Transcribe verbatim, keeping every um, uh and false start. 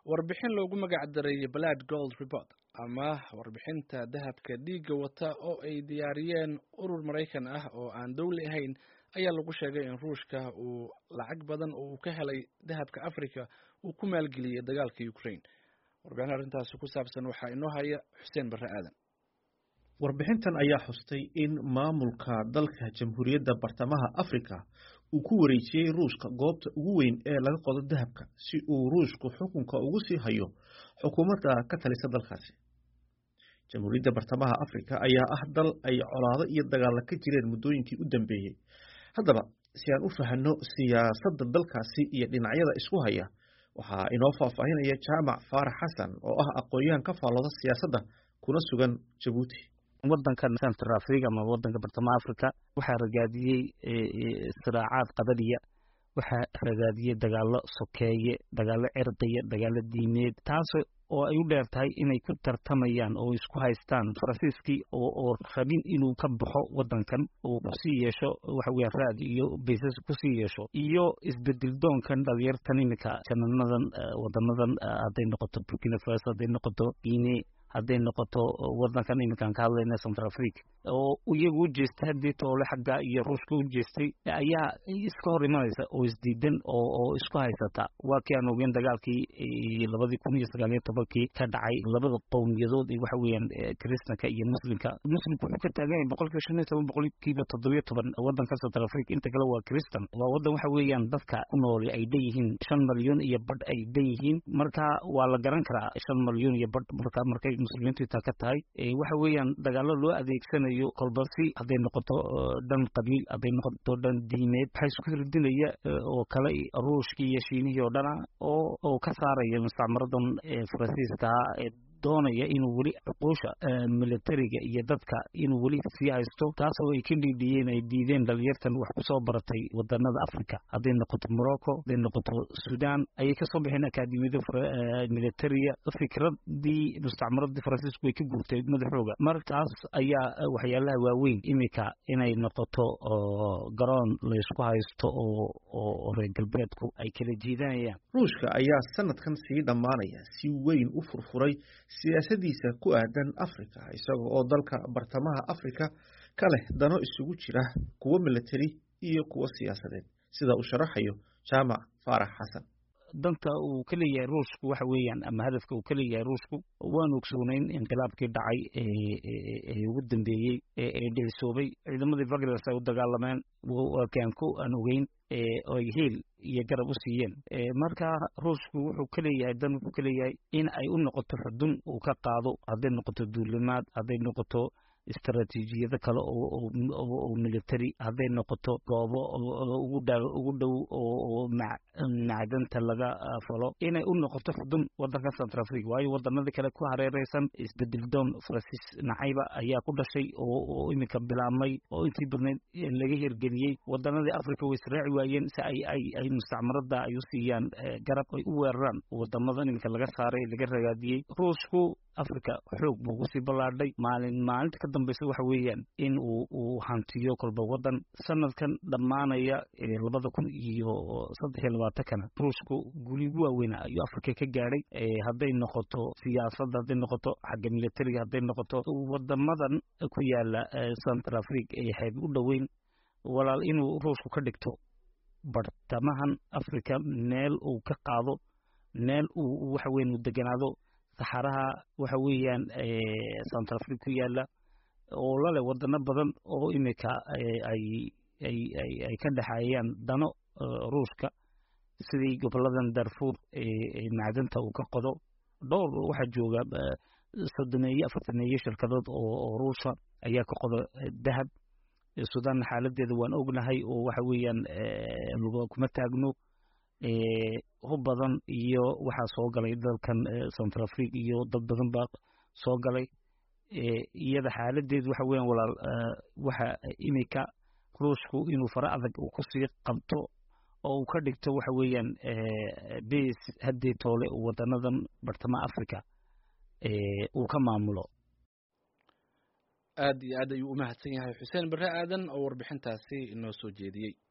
warbixin loogu magac daray Blood Gold Report ama warbixinta dahabka dhiigga wata oo ay diyaariyeen urur Mareykan ah oo aan dawli ahayn ayaa lagu sheegay in Ruushka uu lacag badan oo uu ka helay dahabka Afrika uu ku maalgeliyay dagaalka Ukraine. Warbixin arrintaas ku saabsan waxa inoo haya Xuseen Barre Aadan. Warbixintan ayaa xustay in maamulka dalka Jamhuuriyadda Bartamaha Afrika uu ku wareejiyay Ruushka goobta ugu weyn ee laga qodo dahabka si uu Ruushku xukunka ugu sii hayo xukuumadda ka talisa dalkaasi. Jamhuuriyadda Bartamaha Afrika ayaa ah dal ay colaado iyo dagaal ka jireen muddooyinkii u dambeeyay. Haddaba si aan u fahanno siyaasadda dalkaasi iyo dhinacyada isku haya, waxaa inoo faahfaahinaya Jaamac Faarax Xasan oo ah aqoonyahan ka faallooda siyaasadda kuna sugan Jabuuti. waddankan Central Africa ama waddanka Bartamaha Afrika waxaa ragaadiyay siraacaad qabaliya, waxaa ragaadiyay dagaalo sokeeye, dagaalo cirqiya, dagaalo diimeed, taas oo ay u dheer tahay inay ku tartamayaan oo isku haystaan Faransiiskii oo oo rabin inuu ka baxo waddankan oo ku sii yeesho waxa weeye raad iyo baysas ku sii yeesho iyo isbedel doonkan dhalinyartan iminka jananadan wadamadan hadday noqoto Burkina Faso, hadday noqoto Guinea, hadday noqoto waddankan iminkaan ka hadlayna Central Africa oo iyagu u jeestay haddii toole xagga iyo Ruushka u jeestay ayaa iska hor imanaysa oo isdiidan oo oo isku haysata. waa kii aan ogeyn dagaalkii labadii kun iyo sagaal iyo tobankii ka dhacay labada qowmiyadood ee waxa weeyaan Kiristaanka iyo Muslimka. Muslimku wuxuu ka taagan yahay boqolkiiba shan iyo toban boqolkiiba toddoba iyo toban waddanka Central Africa, inta kale waa Kiristaan. waa waddan waxa weeyaan dadka ku nool ay leeyihiin shan malyan iyo badh ay leeyihiin, marka waa la garan karaa shan malyan iyo badh marka markay muslimiintu intaa ka tahay waxa weeyaan dagaalo loo adeegsanayo kolbasi hadday noqoto dhan qabiil, hadday noqoto dhan diimeed, waxay isku ridinaya oo kale Ruushkii iyo Shiinihii oo dhana oo oo ka saaraya mustacmaradan Faransiiska ee doonaya inuu weli xuquusha militariga iyo dadka inuu weli sii haysto, taas oo ay ka dhiidhiyeen ay diideen dhalinyartan wax ku soo baratay waddanada Afrika. hadday noqoto Morocco, hadday noqoto Sudan, ayay ka soo bixeen akaademiyada militariga. fikradii mustacmaradii Faransiisku way ka guurtay madaxooga, markaas ayaa waxyaalaha waaweyn imika inay noqoto garoon la isku haysto oo oo reer galbeedku ay kala jiidanayaan. Ruushka ayaa sanadkan sii dhamaanaya si weyn u furfuray siyaasadiisa ku aadan Afrika, isagoo oo dalka Bartamaha Afrika ka leh dano isugu jira kuwa military iyo kuwa siyaasadeed, sida uu sharaxayo Jaamac Faarax Xasan. danta uu ka leeyahay Ruushku waxa weeyaan ama hadafka uu ka leeyahay Ruushku waan ogsoonayn inqilaabkii dhacay ee ugu dambeeyay ee dhicisoobay ciidamadii Wagner ay u dagaalameen waa kaan ku aan ogeyn oo heel iyo garab u siiyeen. marka Ruushku wuxuu ka leeyahay dan wuxuu ka leeyahay in ay u noqoto xudun uu ka qaado, hadday noqoto duulimaad, hadday noqoto istaraatiijiyada kale oo oo military, hadday noqoto goobo ugu dhow ugu dhow oo macdanta laga falo, inay u noqoto xudun waddanka Central Africa. waayo waddanada kale ku hareeraysan isbedel doon Faransiis nacayba ayaa ku dhashay oo iminka bilaabmay oo intii badneed laga hirgeliyey. waddanadii Afrika way israaci waayeen si ay ay ay mustacmarada ay u siiyaan garab ay u weeraraan wadamadan iminka laga saaray laga ragaadiyey. Ruushku Afrika xoog buu sii ballaadhay maalin maalinta ka dambaysa waxa weeyaan in uu uu hantiyo kolba waddan. sanadkan dhamaanaya labada kun iyo saddex iyo labaatan Ruushku guuligu waaweyn ayuu Afrika ka gaadhay, hadday noqoto siyaasadda, hadday noqoto xagga militariga, hadday noqoto wadamadan ku yaala Central Africa ee xeeb u dhoweyn. walaal inuu Ruushku ka dhigto Bartamahan Afrika meel uu ka qaado, meel uu waxa weyn u deganaado saxaraha waxa weeyaan Central Africa ku yaala oo la leh wadano badan oo imika ay ay ay ka dhaxayaan dano Ruushka, sidii goboladan Darfur ee macdanta uu ka qodo. dhowr waxa jooga soddon iyo afartan shirkadood oo Ruushka ayaa ka qodo dahab. Sudan xaaladeeda waan ognahay oo waxa weeyaan lagu kuma taagno hub badan iyo waxa soo galay dalkan Central Africa iyo dad badan baa soo galay. iyada xaaladeedu waxa weeyaan walaal waxa imika Ruushku inuu fara adag uu ku sii qabto oo uu ka dhigto waxa weeyaan base haddii toole wadanadan Bartamaha Afrika uu ka maamulo. aad iyo aad ayuu u mahadsan yahay Xuseen Barre Aadan oo warbixintaasi inoo soo jeediyay.